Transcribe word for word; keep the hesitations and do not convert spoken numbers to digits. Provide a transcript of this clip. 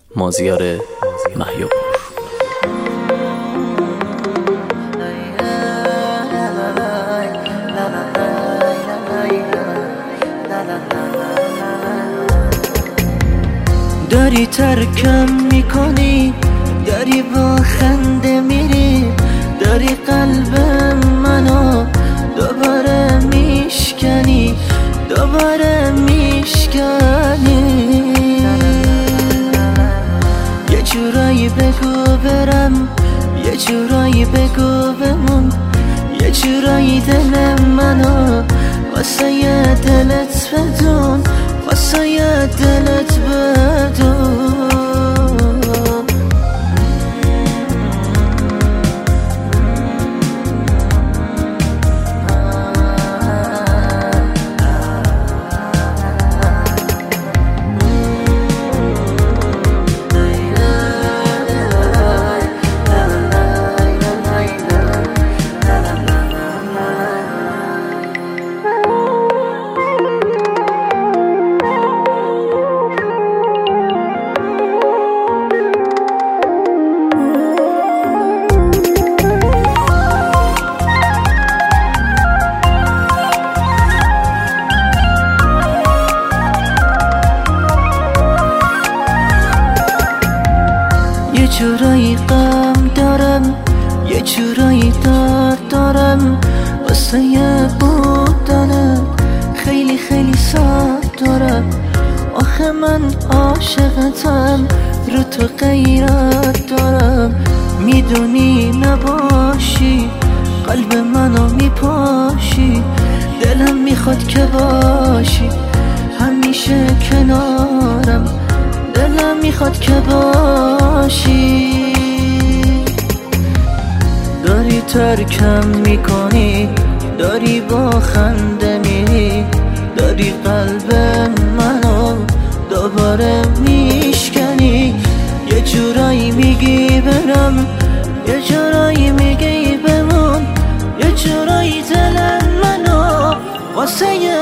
مازیار مهیاپور. داری ترکم میکنی، داری با خنده میری، داری قلب منو دوباره میشکنی، دوباره میشکنی. یه جورایی بگو برم، یه جورایی بگو بمون، یه جورایی دل منو واسه یه دلت بدون، واسه یه دلت بدون. یه جورایی غم دارم، یه جورایی داد دارم، واسه یه بودنت خیلی خیلی سخت دارم. آخه من عاشقتم، رو تو غیرت دارم. میدونی نباشی قلب منو میپاشی، دلم میخواد که باشی همیشه کنارم، دلم میخواد که باشی. داری ترکم میکنی، داری با خنده میری، داری قلب منو دوباره میشکنی. یه جورایی میگی برم، یه جورایی میگی بمون، یه جورایی دل منو واسه